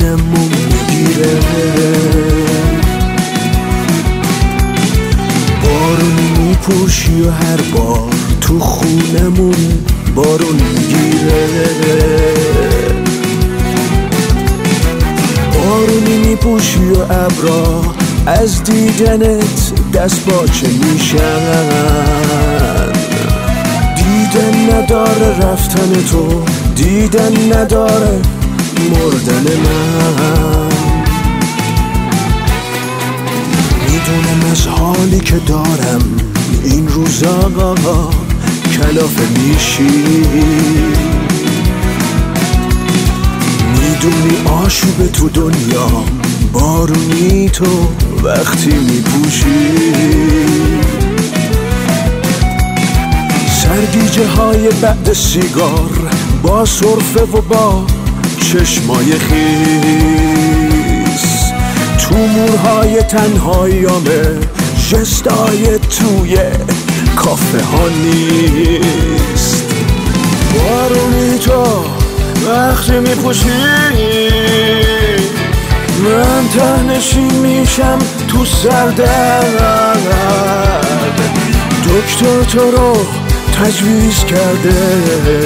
جونمو میگیره. بارونی میپوشی و هر بار تو خونمون بارون میگیره. بارونی میپوشی و ابرا از دیدنت دست باچه میشن. دیدن نداره رفتن تو، دیدن نداره مردن من. میدونم از حالی که دارم این روزا کلافه میشی. میدونی آشوب تو دنیا بارونی تو وقتی میپوشی. سرگیجه های بعد سیگار با سرفه و با چشمای خیس، تو مورهای تنهاییامه جستای توی کافه ها نیست. بارونی تو وقتی میپوشی من تهنشین میشم تو سردرد. دکتر تو رو تجویز کرده،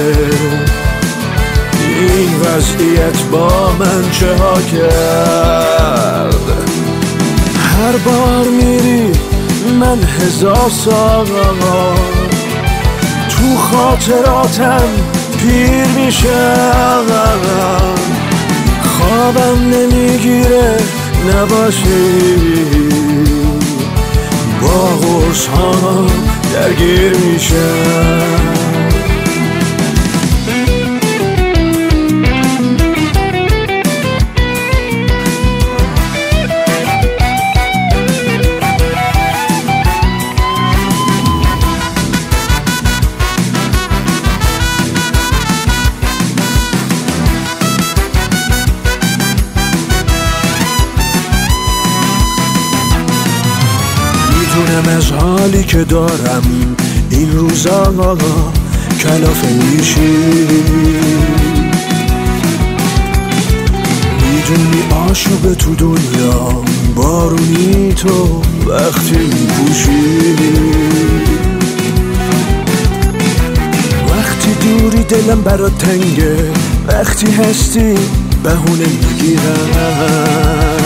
این وضعیت با من چه ها کرد. هر بار میری من هزار سال تو خاطراتم پیر میشم. خوابم نمیگیره نباشی، با قرص ها درگیر میشم. میدونم از حالی که دارم این روزا کلافه میشی. میدونی آشوب تو دنیا بارونی تو وقتی میپوشی. وقتی دوری دلم برات تنگه، وقتی هستی بهونه میگیرم.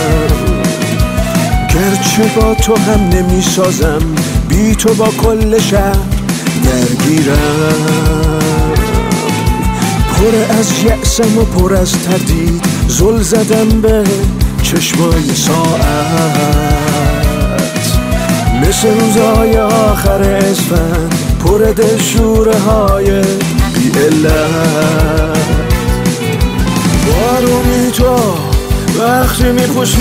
گرچه با تو هم نمیسازم، بی تو با کل شهر درگیرم. پر از یأسم و پر از تردید، زل زدم به چشمای ساعت. مثل روزای آخر اسفند پر دلشوره های بی علت. بارونی تو وقتی میپوشی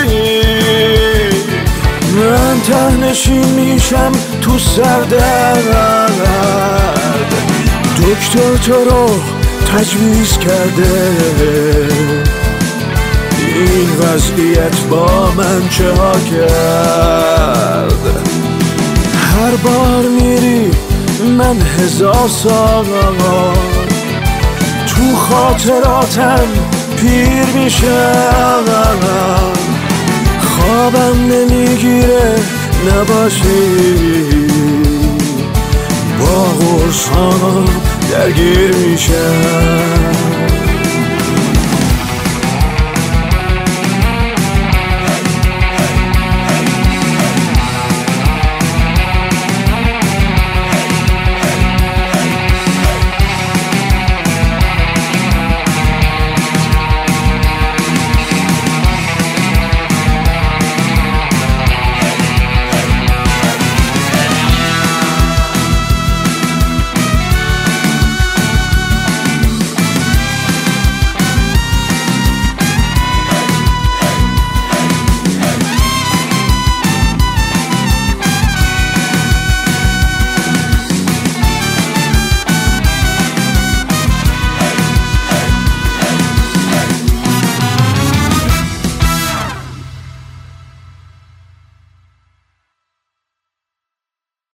من تهنشین میشم تو سردرد. دکتر تو رو تجویز کرده، این وضعیت با من چه ها کرد. هر بار میری من هزار سال تو خاطراتم پیر میشم. خوابم نمیگیره نباشی، با قرص ها درگیر میشم.